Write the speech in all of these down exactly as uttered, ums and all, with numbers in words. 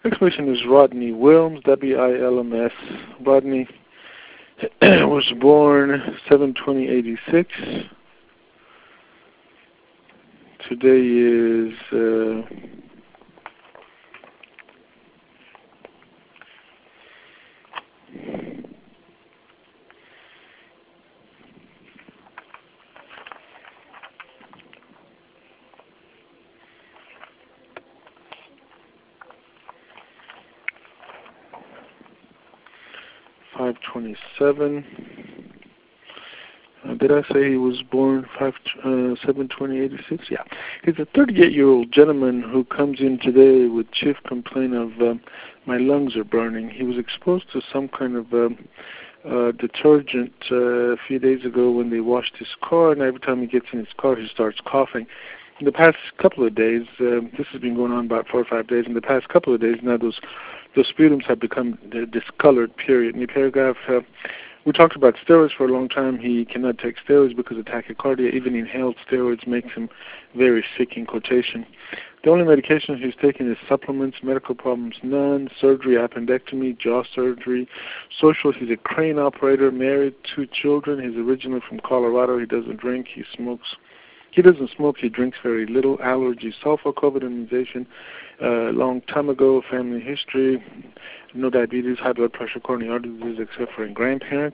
Next patient is Rodney Wilms, W I L M S. Rodney was born seven twenty eighty-six. Today is uh, five twenty-seven. Uh, did I say he was born five, uh, seven twenty eighty-six? Yeah. He's a thirty-eight-year-old gentleman who comes in today with chief complaint of um, my lungs are burning. He was exposed to some kind of um, uh, detergent uh, a few days ago when they washed his car, and every time he gets in his car, he starts coughing. In the past couple of days, uh, this has been going on about four or five days. In the past couple of days, now those those sputums have become discolored. Period. In the paragraph. Uh, We talked about steroids for a long time. He cannot take steroids because of tachycardia. Even inhaled steroids makes him very sick, in quotation. The only medication he's taking is supplements, medical problems, none, surgery, appendectomy, jaw surgery, social. He's a crane operator, married, two children. He's originally from Colorado. He doesn't drink. He smokes. He doesn't smoke. He drinks very little. Allergy, sulfur, COVID immunization, uh, long time ago, family history, no diabetes, high blood pressure, coronary artery disease, except for in grandparents.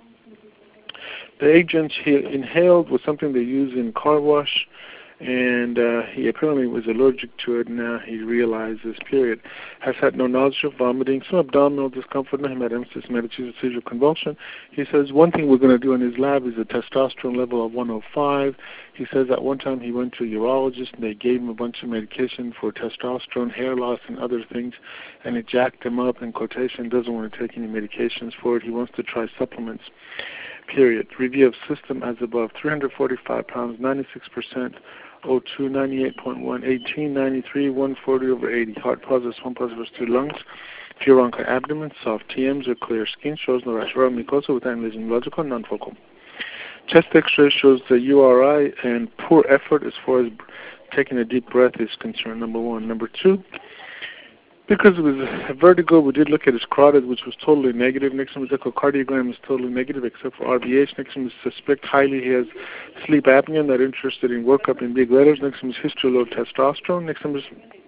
The agent he inhaled was something they use in car wash, and uh, he apparently was allergic to it. Now he realizes, period. Has had no nausea, vomiting, some abdominal discomfort, no hematemesis, metachosis, seizure, convulsion. He says one thing we're going to do in his lab is a testosterone level of one oh five. He says at one time he went to a urologist and they gave him a bunch of medication for testosterone, hair loss, and other things, and it jacked him up, in quotation, doesn't want to take any medications for it. He wants to try supplements, period. Review of system as above, three hundred forty-five pounds, ninety-six percent, O two, ninety-eight point one, eighteen, ninety-three, one forty over eighty. Heart positive, one positive, two lungs. Furonka abdomen, soft T Ms or clear skin, shows no rash around mucosa with aneurysm, logical, non-focal. Chest x-ray shows the U R I and poor effort as far as taking a deep breath is concerned, number one. Number two, because it was a vertigo, we did look at his carotid, which was totally negative. Next one, his echocardiogram is totally negative, except for R V H. Next one, we suspect highly he has sleep apnea, not interested in workup in big letters. Next one is history of low testosterone. Next one is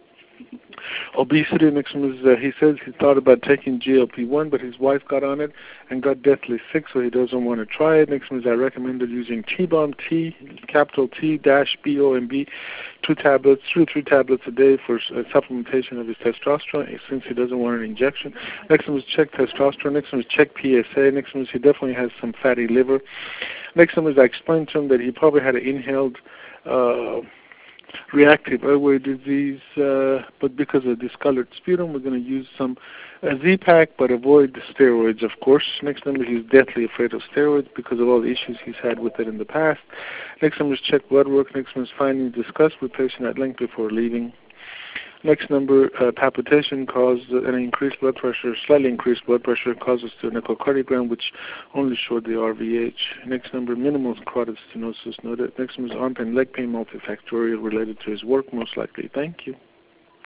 obesity. Next one is, uh, he says he thought about taking G L P one, but his wife got on it and got deathly sick, so he doesn't want to try it. Next one is I recommended using T-Bomb, T, capital T, dash, B O M B, two tablets, two three tablets a day for uh, supplementation of his testosterone, since he doesn't want an injection. Next one was check testosterone. Next one was check P S A. Next one was he definitely has some fatty liver. Next one was I explained to him that he probably had an inhaled uh, reactive airway disease, uh, but because of discolored sputum, we're going to use some uh, Z-Pak, but avoid the steroids, of course. Next number, he's deathly afraid of steroids because of all the issues he's had with it in the past. Next number is check blood work. Next one is findings discussed with patient at length before leaving. Next number, uh, palpitation caused an increased blood pressure, slightly increased blood pressure causes to an echocardiogram, which only showed the R V H. Next number, minimal carotid stenosis noted. Next number is arm pain, leg pain, multifactorial, related to his work, most likely. Thank you.